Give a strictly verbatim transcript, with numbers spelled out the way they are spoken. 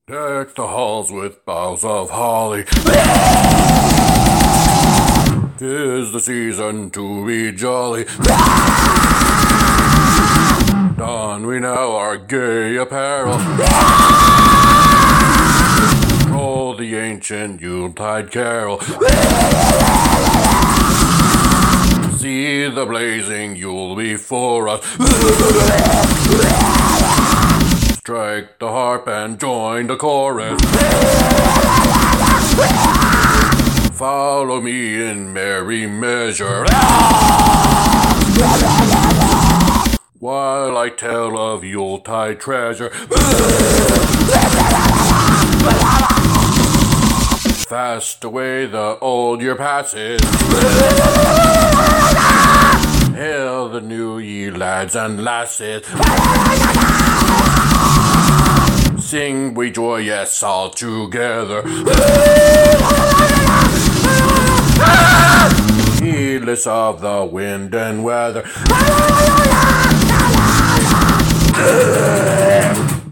Deck the halls with boughs of holly. 'Tis the season to be jolly. Don we now our gay apparel. Roll the ancient Yuletide carol. See the blazing Yule before us. Strike the harp and join the chorus. Follow me in merry measure, while I tell of Yuletide treasure. Fast away the old year passes. Hail the new ye lads and lasses. Sing we joy, yes, all together. Heedless of the wind and weather.